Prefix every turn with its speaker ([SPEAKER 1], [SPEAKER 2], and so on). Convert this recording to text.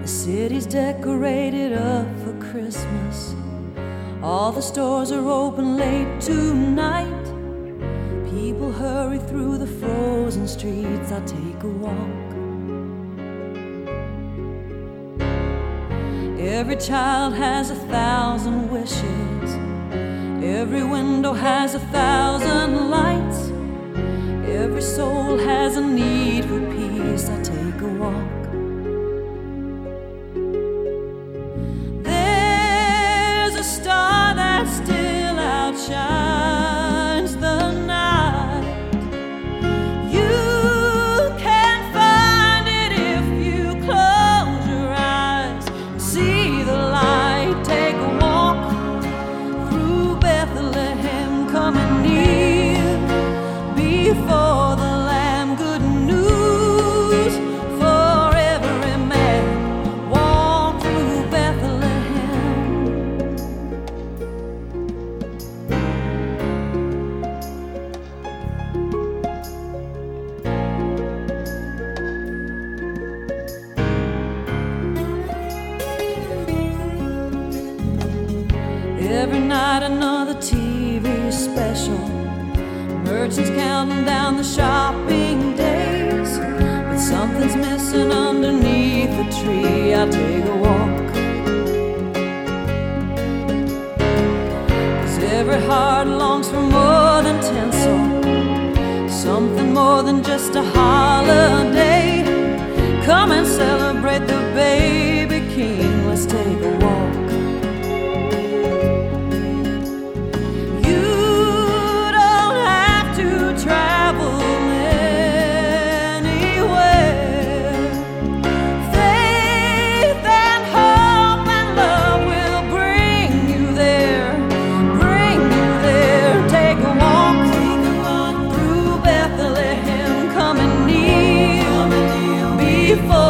[SPEAKER 1] The city's decorated up for Christmas. All the stores are open late tonight. People hurry through the frozen streets. I take a walk. Every child has 1,000 wishes. Every window has 1,000 lights. Every soul has a need for peace. I take a walk. There's a star that still outshines the night. You can find it if you close your eyes. See the light. Take a walk through Bethlehem, coming near before the Lamb. Good news for every man. Walk through Bethlehem. Every night another TV special. Merchants counting down the shopping days, but something's missing underneath the tree. I take a walk. 'Cause every heart longs for more than tinsel, something more than just a holiday. Come and celebrate the baby king. Let's take a walk. Before